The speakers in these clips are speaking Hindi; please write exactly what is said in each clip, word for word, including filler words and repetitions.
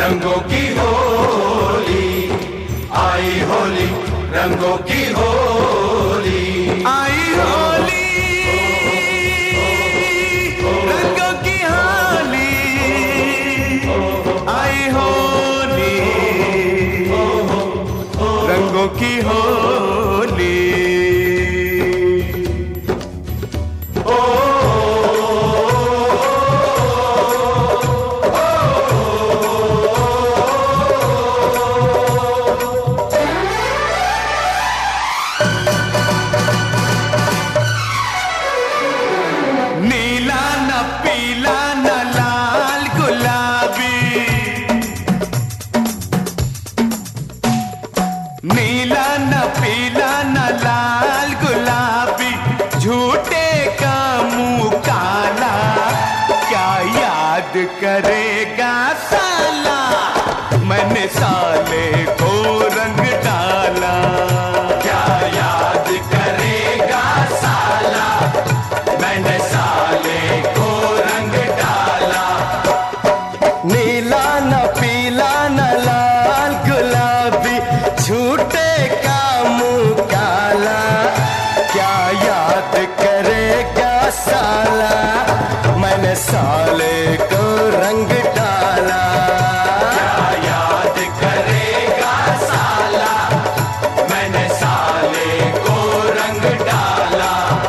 रंगों की होली, आई होली, रंगों की होली, आई होली, रंगों की होली, आई होली, रंगों की होली। नीला न पीला न लाल गुलाबी, नीला न पीला न लाल गुलाबी, झूठे का मुंह काला, क्या याद करेगा साला, मैंने साले को रंग डाला। क्या याद करेगा साला, मैंने साले को रंग डाला। नीला न पीला न लाल गुलाबी, झूठे का मुंह काला, क्या याद करेगा साला, मैंने साले को रंग डाला। क्या याद करेगा साला, मैंने साले को रंग डाला।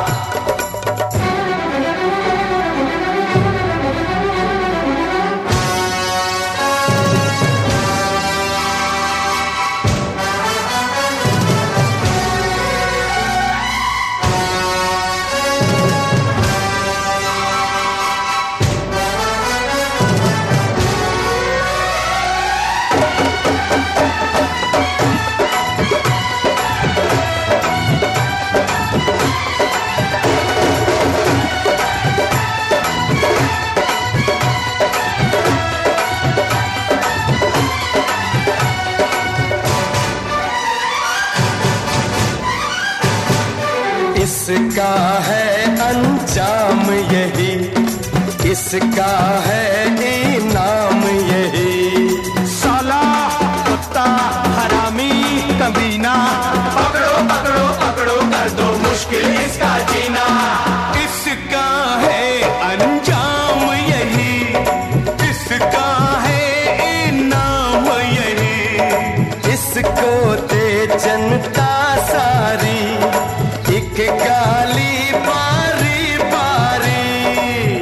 इसका है अंजाम यही, इसका है इनाम यही, साला कुत्ता हरामी कमीना, पकड़ो पकड़ो पकड़ो, कर दो मुश्किल इसका जीना। इसका है अंजाम यही, इसका है इनाम यही, इसको दे जनता सारी एक गाली बारी बारी,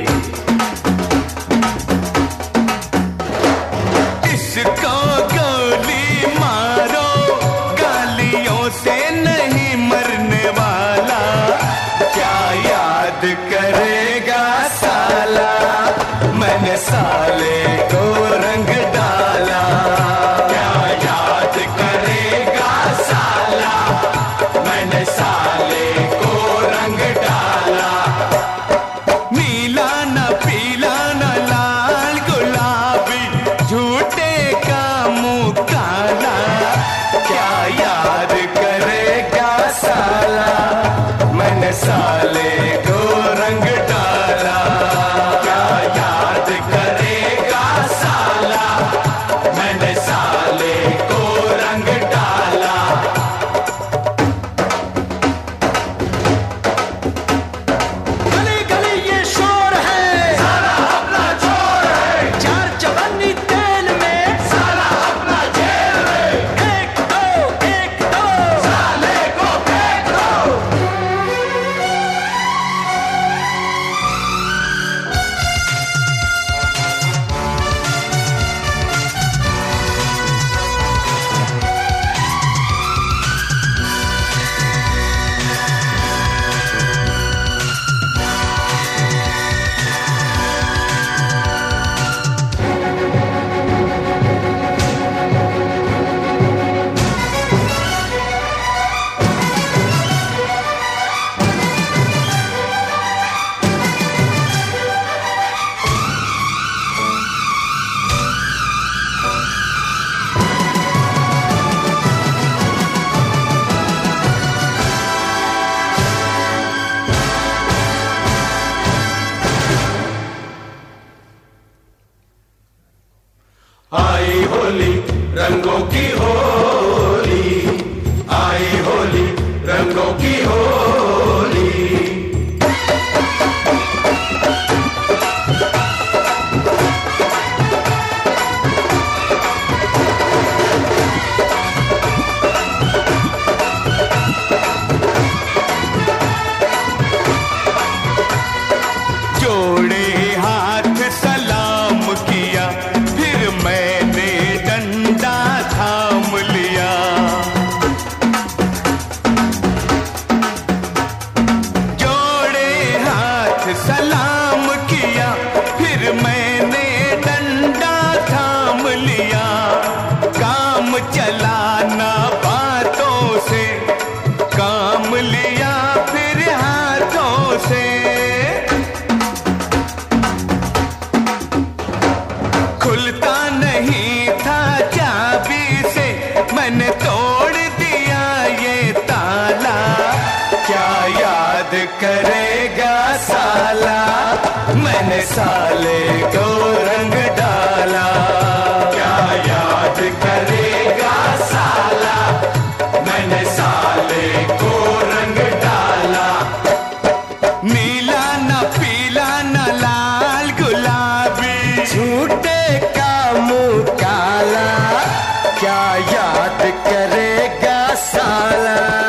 इसको गोली मारो, गालियों से नहीं मरने वाला, क्या याद करेगा साला, मैंने साले को रंग डाला। क्या याद करेगा साला, मैंने साले को रंग डाला। नीला न पीला न लाल गुलाबी, झूठे का मुंह काला, क्या याद करेगा साला, मैंने साले को रंग डाला। क्या याद करेगा साला, रंगों की होली, आई होली रंगों की होली। जोड़े हाथ सलाम किया, फिर मैंने डंडा थाम लिया। जोड़े हाथ सलाम किया, फिर मैंने डंडा थाम लिया। काम चलाना बातों से, काम लिया फिर हाथों से। खुलता नहीं था चाबी से, मैंने तोड़ दिया ये ताला। क्या याद करेगा साला, मैंने साले को रंग डाला। क्या याद करेगा साला, मैंने साले को रंग डाला। नीला न पीला न लाल गुलाबी, झूठे का मुंह काला, क्या याद करेगा साला।